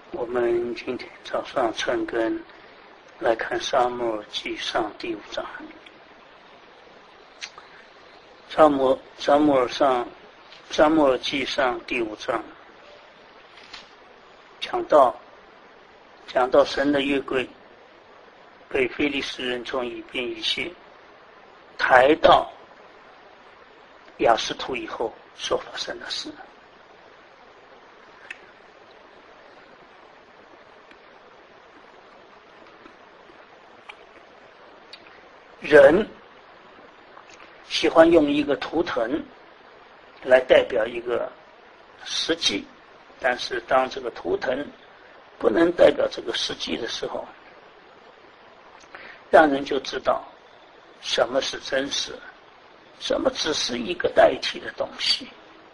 我们今天早上晨更来看撒母耳记上第5章。撒母耳记上第5章讲到神的约柜被非利士人从以便以谢抬到亚实突以后所发生的事。人喜欢用一个图腾来代表一个实际，但是当这个图腾不能代表这个实际的时候，让人就知道什么是真实，什么只是一个代替的东西。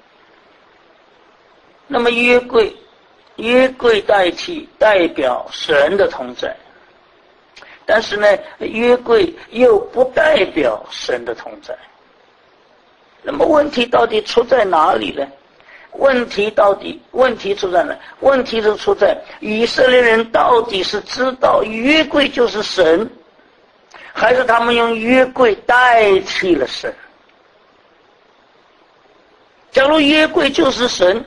那么约柜代表神的同在，但是呢，约柜又不代表神的同在。那么问题到底出在哪里呢？问题出在哪？问题就出在以色列人到底是知道约柜就是神，还是他们用约柜代替了神？假如约柜就是神，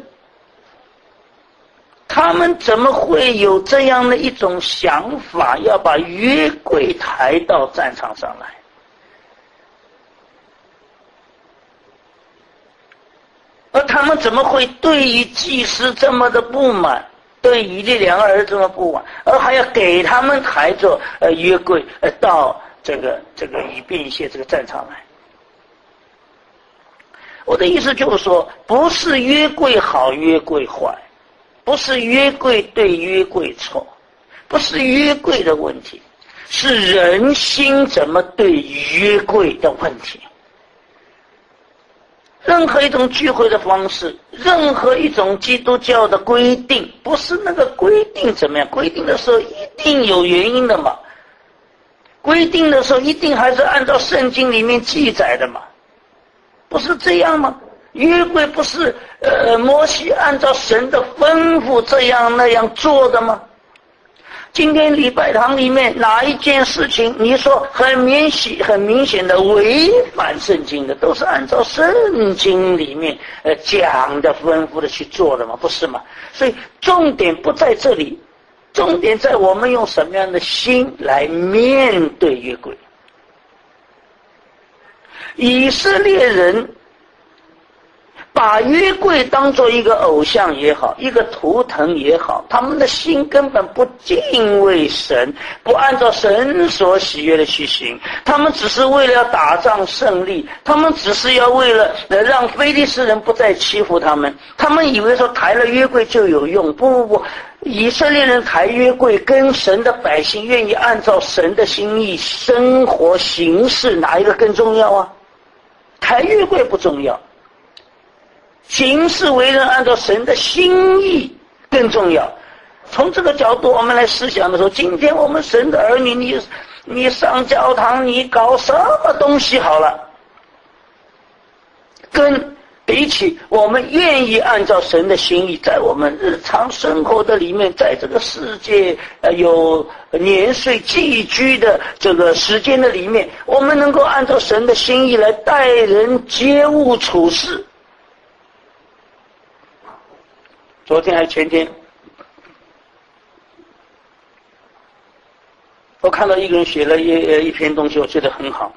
他们怎么会有这样的一种想法，要把约柜抬到战场上来？而他们怎么会对于祭司这么的不满，对以利两个儿子这么不满，而还要给他们抬着约柜到这个以便以谢这个战场来？我的意思就是说，不是约柜好约柜坏，不是约柜对约柜错，不是约柜的问题，是人心怎么对约柜的问题。任何一种聚会的方式，任何一种基督教的规定，不是那个规定怎么样，规定的时候一定有原因的嘛，规定的时候一定还是按照圣经里面记载的嘛，不是这样吗？约柜不是摩西按照神的吩咐这样那样做的吗？今天礼拜堂里面哪一件事情你说很明显的违反圣经的，都是按照圣经里面讲的吩咐的去做的吗？不是吗？所以重点不在这里，重点在我们用什么样的心来面对约柜。以色列人把约柜当作一个偶像也好，一个图腾也好，他们的心根本不敬畏神，不按照神所喜悦的去行，他们只是为了要打仗胜利，他们只是要为了让非利士人不再欺负他们，他们以为说抬了约柜就有用。不，以色列人抬约柜跟神的百姓愿意按照神的心意生活行事，哪一个更重要啊？抬约柜不重要，行事为人按照神的心意更重要。从这个角度我们来思想的时候，今天我们神的儿女，你上教堂，你搞什么东西好了，跟比起我们愿意按照神的心意，在我们日常生活的里面，在这个世界有年岁寄居的这个时间的里面，我们能够按照神的心意来待人接物处事。昨天还是前天，我看到一个人写了一篇东西，我觉得很好，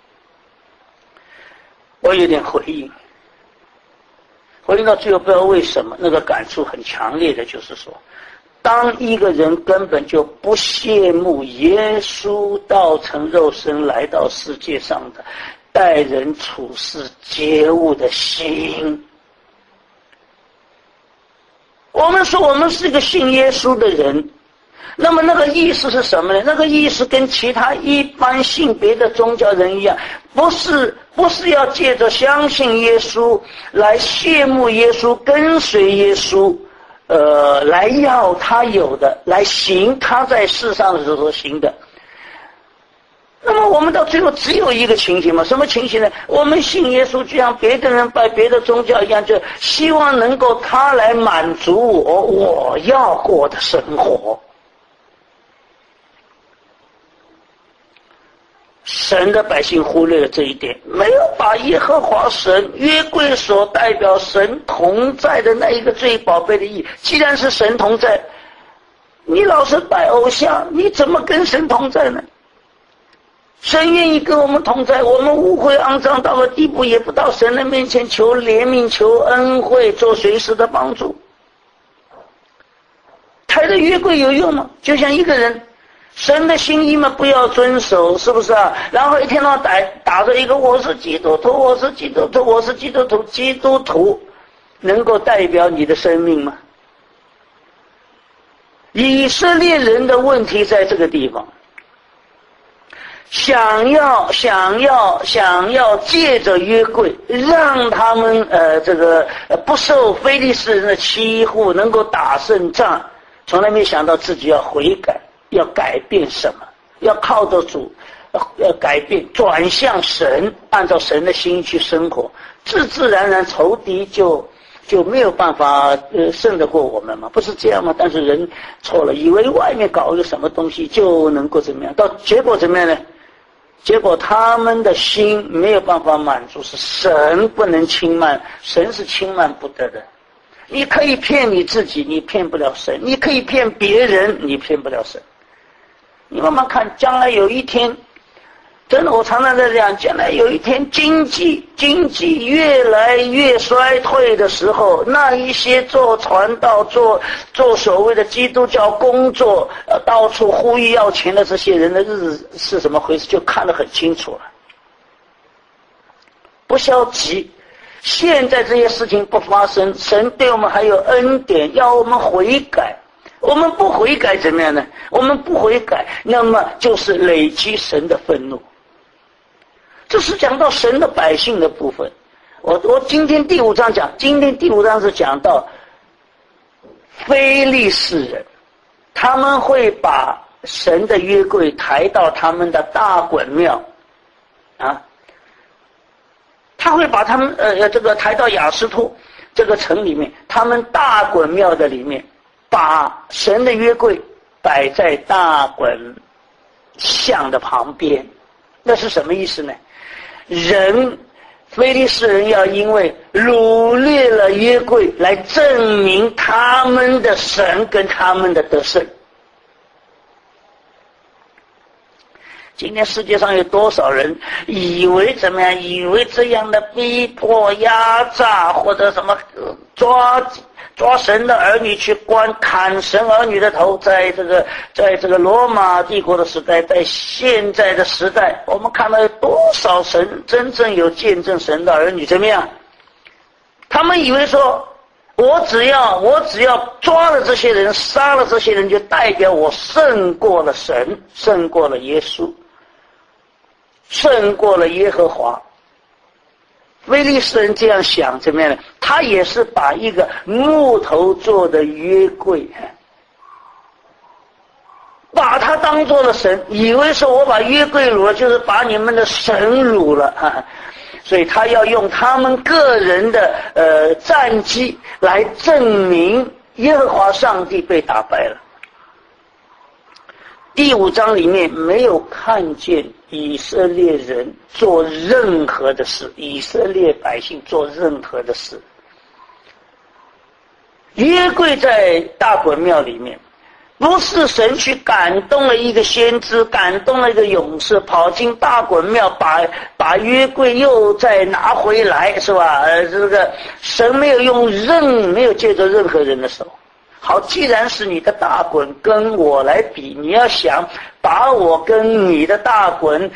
我有点回应到最后，不知道为什么那个感触很强烈的就是说，当一个人根本就不羡慕耶稣道成肉身来到世界上的待人处事接物的心，我们说我们是一个信耶稣的人，那么那个意思是什么呢？那个意思跟其他一般信别的宗教人一样，不是要借着相信耶稣来羡慕耶稣，跟随耶稣，来要他有的，来行他在世上的时候行的。 那么我们到最后只有一个情形嘛？什么情形呢？我们信耶稣，就像别的人拜别的宗教一样，就希望能够他来满足我要过的生活。神的百姓忽略了这一点，没有把耶和华神约柜所代表神同在的那一个最宝贝的意义。既然是神同在，你老是拜偶像，你怎么跟神同在呢？神愿意跟我们同在，我们污秽肮脏到了地步，也不到神的面前求怜悯、求恩惠，做随时的帮助。抬着约柜有用吗？就像一个人神的心意嘛，不要遵守，是不是啊？然后一天到晚打着一个我是基督徒，我是基督徒，我是基督徒，基督徒能够代表你的生命吗？以色列人的问题在这个地方，想要借着约柜让他们不受非利士人的欺负，能够打胜仗，从来没想到自己要悔改，要改变什么，要靠着主，要改变，转向神，按照神的心意去生活，自自然然仇敌就没有办法胜得过我们嘛，不是这样吗？但是人错了，以为外面搞一个什么东西就能够怎么样，到结果怎么样呢？结果他们的心没有办法满足，是神不能轻慢，神是轻慢不得的。你可以骗你自己，你骗不了神；你可以骗别人，你骗不了神。你慢慢看，将来有一天，真的我常常在讲，将来有一天经济越来越衰退的时候，那一些做传道、做所谓的基督教工作，到处呼吁要钱的这些人的日子是怎么回事，就看得很清楚了。不消极，现在这些事情不发生，神对我们还有恩典，要我们悔改。我们不悔改怎么样呢？我们不悔改，那么就是累积神的愤怒。这是讲到神的百姓的部分。我今天第五章是讲到非利士人，他们会把神的约柜抬到他们的大衮庙啊，他会把他们抬到亚实突这个城里面，他们大衮庙的里面，把神的约柜摆在大衮像的旁边。那是什么意思呢？非利士人要因为掳掠了约柜来证明他们的神跟他们的得胜。今天世界上有多少人以为怎么样？以为这样的逼迫、压榨或者什么抓神的儿女去关，砍神儿女的头，在这个罗马帝国的时代，在现在的时代，我们看到有多少神真正有见证神的儿女怎么样？他们以为说，我只要抓了这些人，杀了这些人，就代表我胜过了神，胜过了耶稣，胜过了耶和华。非利士人这样想怎么样呢？他也是把一个木头做的约柜，把它当做了神，以为说我把约柜掳了，就是把你们的神掳了啊！所以他要用他们个人的战绩来证明耶和华上帝被打败了。第五章里面没有看见以色列人做任何的事，以色列百姓做任何的事。约柜在大衮庙里面，不是神去感动了一个先知，感动了一个勇士，跑进大衮庙把约柜又再拿回来，是吧？这个神没有借着任何人的手。好，既然是你的大衮跟我来比，你要想把我跟你的大衮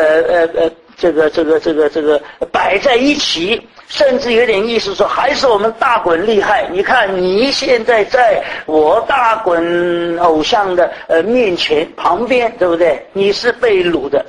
摆在一起，甚至有点意思说还是我们大衮厉害。你看你现在在我大衮偶像的面前旁边，对不对？你是被掳的。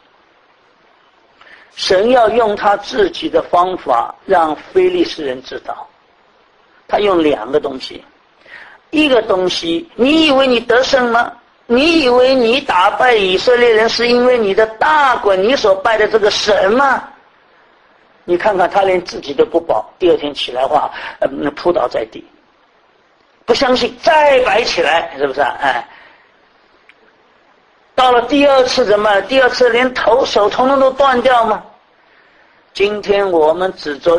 神要用他自己的方法让非利士人知道，他用两个东西。一个东西，你以为你得胜吗？ 你以为你打败以色列人是因为你的大滚，你所拜的这个神吗？你看看他连自己都不保，第二天起来话，扑倒在地，不相信再摆起来，是不是啊？哎，到了第二次怎么？第二次连头手统统都断掉吗？今天我们指着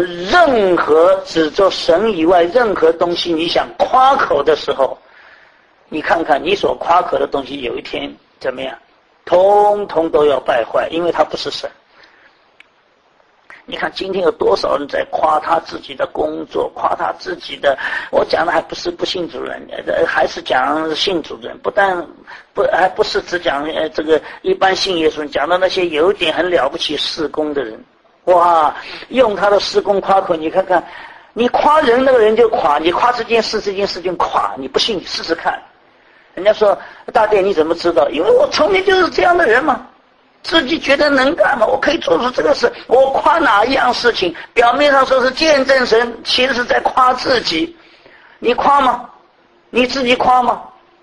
神以外任何东西，你想夸口的时候，你看看你所夸口的东西，有一天怎么样？通通都要败坏，因为它不是神。你看今天有多少人在夸他自己的工作，夸他自己的，我讲的还不是不信主人，还是讲信主人，还不是只讲这个一般信耶稣人，讲到那些有点很了不起事工的人，哇，用他的事工夸口，你看看，你夸人那个人就垮，你夸这件事就垮，你不信你试试看。人家说大殿你怎么知道？因为我从前就是这样的人嘛。自己觉得能干嘛？我可以做出这个事。我夸哪一样事情？表面上说是见证神，其实是在夸自己。你夸吗？你自己夸吗？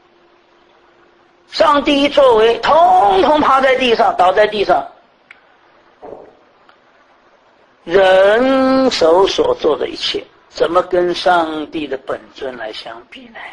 上帝一作为，统统趴在地上，倒在地上。人手所做的一切，怎么跟上帝的本尊来相比呢？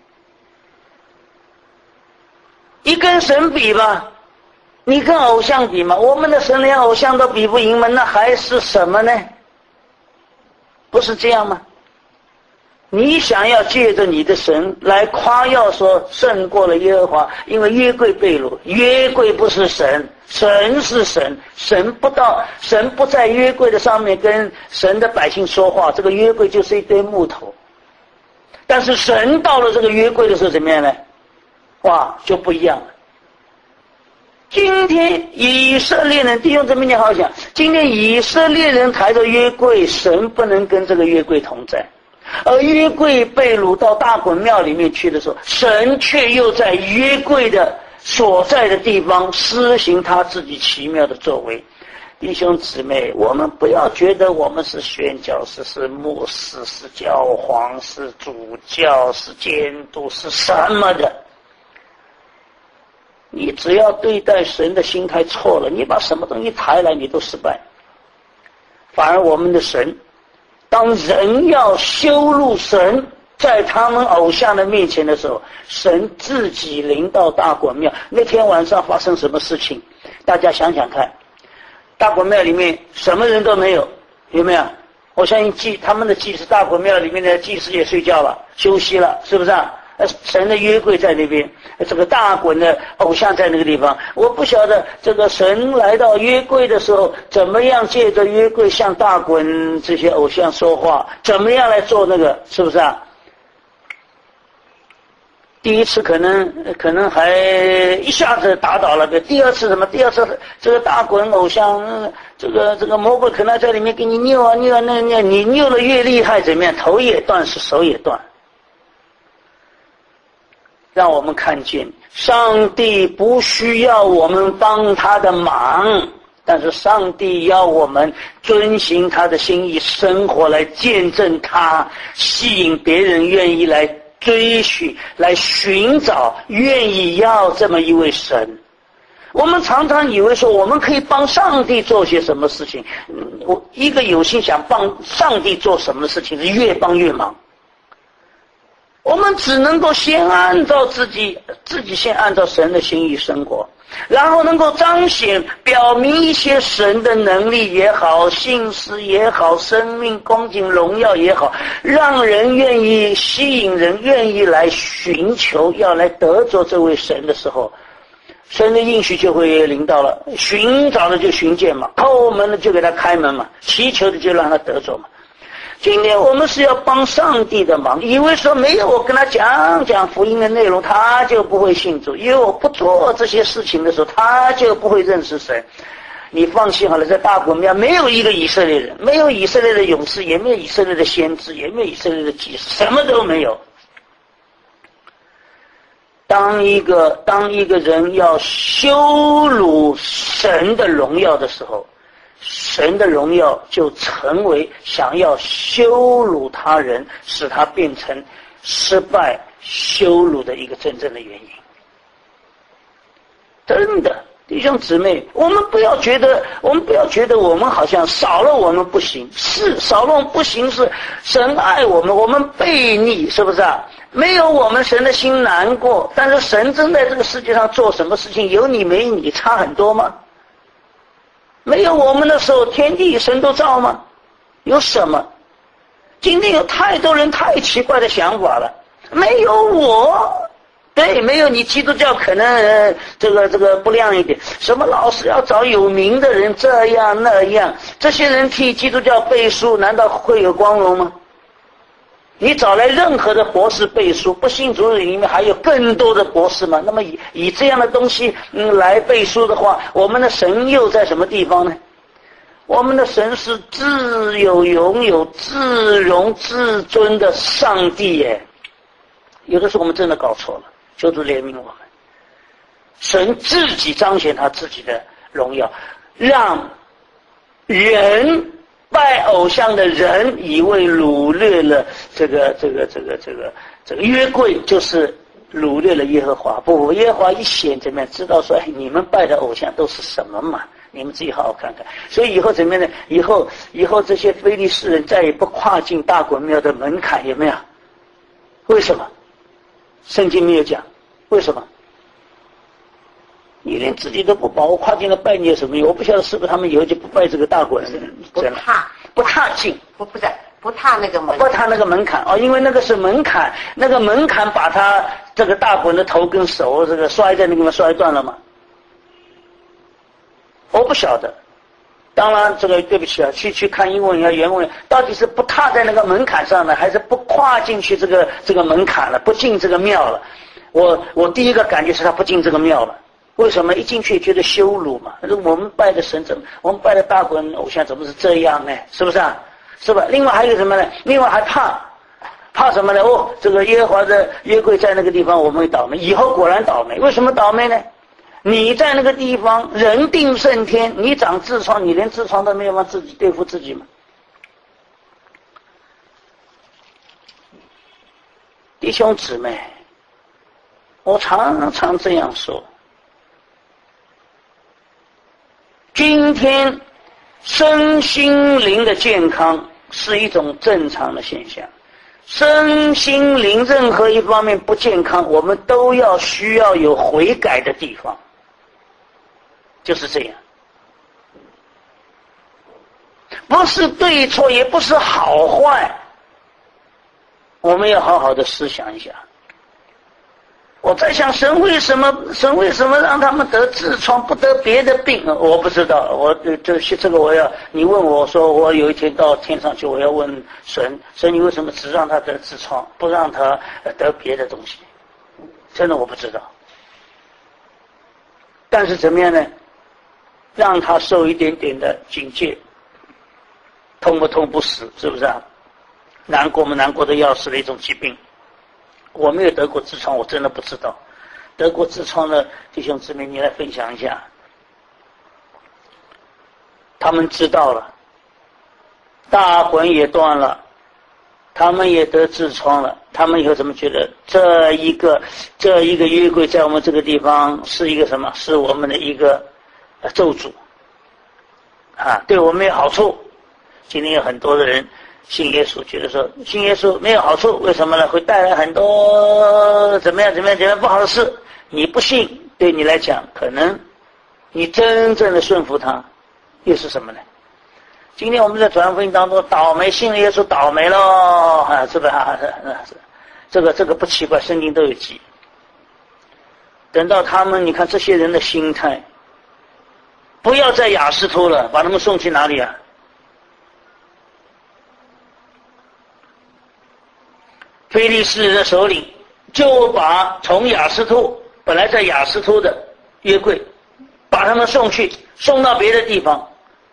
你跟神比吧。你跟偶像比吗？我们的神连偶像都比不赢吗？那还是什么呢？不是这样吗？你想要借着你的神来夸耀说胜过了耶和华，因为约柜被掳，约柜不是神，神是神，神不在约柜的上面跟神的百姓说话，这个约柜就是一堆木头。但是神到了这个约柜的时候怎么样呢？哇，就不一样了。今天以色列人，弟兄姊妹你好好想，今天以色列人抬着约柜，神不能跟这个约柜同在，而约柜被掳到大衮庙里面去的时候，神却又在约柜的所在的地方施行他自己奇妙的作为。弟兄姊妹，我们不要觉得我们是宣教士，是牧师，是教皇，是主教，是监督，是什么的。你只要对待神的心态错了，你把什么东西抬来你都失败。反而我们的神，当人要羞辱神在他们偶像的面前的时候，神自己临到大衮庙。那天晚上发生什么事情？大家想想看，大衮庙里面什么人都没有，有没有？我相信他们的祭司，大衮庙里面的祭司也睡觉了，休息了，是不是啊？神的约柜在那边，这个大衮的偶像在那个地方。我不晓得这个神来到约柜的时候，怎么样借着约柜向大衮这些偶像说话，怎么样来做那个，是不是啊？第一次可能还一下子打倒了，第二次什么？第二次这个大衮偶像，这个魔鬼可能在里面给你拗啊拗啊那你拗的越厉害怎么样？头也断，是手也断。让我们看见上帝不需要我们帮他的忙，但是上帝要我们遵行他的心意，生活来见证他，吸引别人愿意来追寻，来寻找，愿意要这么一位神。我们常常以为说我们可以帮上帝做些什么事情，我一个有心想帮上帝做什么事情是越帮越忙。我们只能够先按照自己先按照神的心意生活，然后能够彰显表明一些神的能力也好，信实也好，生命光景荣耀也好，让人愿意，吸引人愿意来寻求，要来得着这位神的时候，神的应许就会临到了。寻找的就寻见嘛，叩门的就给他开门嘛，祈求的就让他得着嘛。今天我们是要帮上帝的忙，以为说没有我跟他讲福音的内容，他就不会信主，因为我不做这些事情的时候，他就不会认识神。你放心好了，在大国庙没有一个以色列人，没有以色列的勇士，也没有以色列的先知，也没有以色列的祭司，什么都没有。当一个人要羞辱神的荣耀的时候，神的荣耀就成为想要羞辱他人，使他变成失败羞辱的一个真正的原因。 真的。弟兄姊妹，我们不要觉得我们好像少了我们不行，是少了我们不行，是神爱我们，我们悖逆，是不是啊？没有我们，神的心难过。但是神真在这个世界上做什么事情，有你没你差很多吗？没有我们的时候，天地神都造吗？有什么？今天有太多人太奇怪的想法了，没有我。对，没有你基督教可能这个不亮一点，什么老是要找有名的人这样那样，这些人替基督教背书，难道会有光荣吗？你找来任何的博士背书，不信主里面还有更多的博士吗？那么以这样的东西来背书的话，我们的神又在什么地方呢？我们的神是自有拥有自荣自尊的上帝耶。有的时候我们真的搞错了，求主怜悯我们。神自己彰显他自己的荣耀，让人拜偶像的人以为掳掠了这个约柜，就是掳掠了耶和华。不，耶和华一显怎么样，知道说，哎，你们拜的偶像都是什么嘛？你们自己好好看看。所以以后怎么样呢？以后这些非利士人再也不跨进大衮庙的门槛，有没有？为什么？圣经没有讲，为什么？你连自己都不保，我跨进来拜你有什么用？我不晓得是不是他们以后就不拜这个大衮了，不踏进， 不踏那个门， 不踏那个门槛哦，因为那个是门槛，那个门槛把他这个大衮的头跟手这个摔在那个地方摔断了嘛。我不晓得，当然这个对不起啊，去看英文原文，到底是不踏在那个门槛上呢，还是不跨进去这个门槛了，不进这个庙了？我第一个感觉是他不进这个庙了。为什么？一进去觉得羞辱嘛。我们拜的神我们拜的大衮偶像怎么是这样呢？是不是啊？是吧？另外还有什么呢？另外还怕什么呢？哦，这个耶和华的约柜在那个地方，我们会倒霉。以后果然倒霉。为什么倒霉呢？你在那个地方人定胜天，你长痔疮，你连痔疮都没有吗？自己对付自己吗？弟兄姊妹，我常常这样说，今天身心灵的健康是一种正常的现象，身心灵任何一方面不健康，我们都需要有悔改的地方，就是这样，不是对错，也不是好坏，我们要好好的思想一下。我在想，神为什么让他们得痔疮不得别的病？我不知道，这个你问我说，我有一天到天上去，我要问神，你为什么只让他得痔疮，不让他得别的东西？真的我不知道。但是怎么样呢？让他受一点点的警戒，痛不痛不死，是不是啊？难过吗？难过的要死的一种疾病。我没有得过痔疮，我真的不知道。得过痔疮的弟兄姊妹，你来分享一下。他们知道了，大魂也断了，他们也得痔疮了，他们以后怎么觉得这一个约柜在我们这个地方是一个什么？是我们的一个咒诅啊，对我们有好处。今天有很多的人信耶稣，觉得说信耶稣没有好处，为什么呢？会带来很多怎么样不好的事。你不信，对你来讲，可能你真正的顺服他，又是什么呢？今天我们在传福音当中，倒霉信了耶稣，倒霉咯啊，是吧？这个不奇怪，圣经都有记。等到他们，你看这些人的心态，不要再亚斯突了，把他们送去哪里啊？非利士人的首领就把从亚斯突本来在亚斯突的约柜，把他们送到别的地方，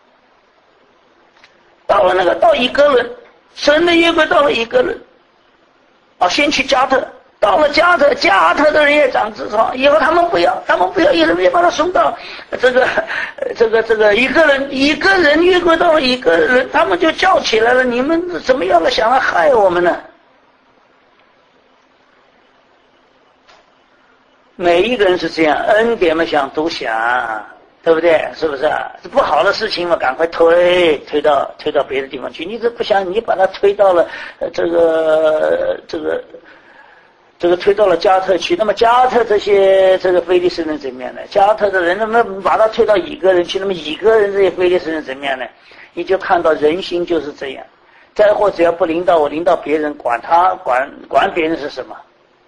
到以哥伦，神的约柜到了以哥伦，先去加特，到了加特的人也长痔疮，以后他们不要，有人也把他送到这个一个人约柜到了一个人，他们就叫起来了，你们怎么样了，想来害我们呢？ 每一个人是这样，恩典嘛想独享，对不对？是不是啊？这不好的事情嘛，赶快推到别的地方去。你这不想，你把它推到了这个推到了加特去，那么加特这些非利士人怎么样呢？加特的人那么把他推到以哥人去，那么以哥人这些非利士人怎么样呢？你就看到人心就是这样，灾祸只要不临到我，临到别人，管别人是什么？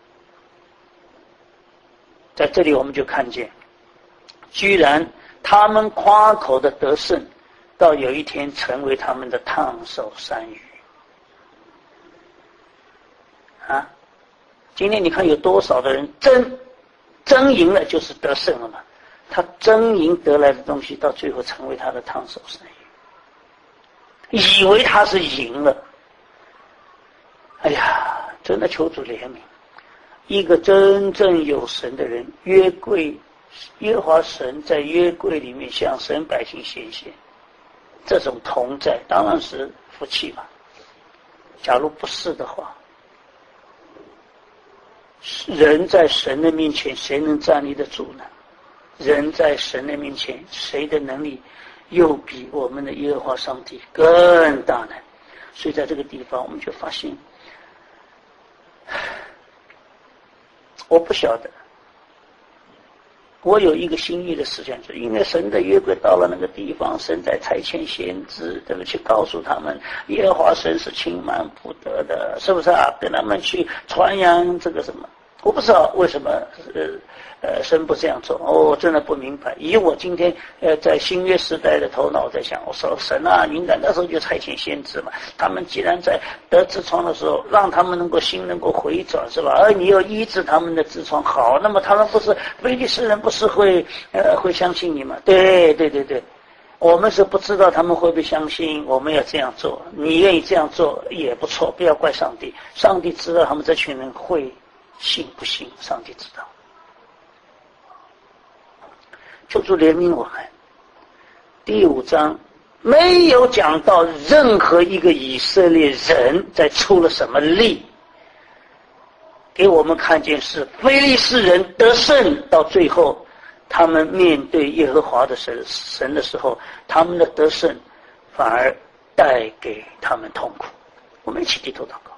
在这里我们就看见，居然他们夸口的得胜，到有一天成为他们的烫手山芋啊！今天你看有多少的人争赢了就是得胜了嘛？他争赢得来的东西，到最后成为他的烫手山芋，以为他是赢了。哎呀，真的求主怜悯！一个真正有神的人，约柜耶和华神在约柜里面向神百姓显现，这种同在当然是福气嘛。假如不是的话，人在神的面前谁能站立得住呢？人在神的面前谁的能力又比我们的耶和华上帝更大呢？所以在这个地方我们就发现，我不晓得，我有一个心意的思想，就是因为神的约柜到了那个地方，神在差遣先知这个去告诉他们，耶和华神是轻慢不得的，是不是啊？跟他们去传扬这个什么，我不知道为什么神不这样做，我真的不明白。以我今天在新约时代的头脑在想，我说神啊，应该那时候就差遣先知嘛，他们既然在得痔疮的时候，让他们心能够回转，是吧？而你又医治他们的痔疮好，那么他们不是非利士人不是会相信你吗？对，我们是不知道他们会不会相信，我们要这样做，你愿意这样做也不错，不要怪上帝，上帝知道他们这群人会信不信，上帝知道。求主怜悯我们。第5章没有讲到任何一个以色列人在出了什么力，给我们看见是非利士人得胜，到最后他们面对耶和华的神的时候，他们的得胜反而带给他们痛苦。我们一起低头祷告。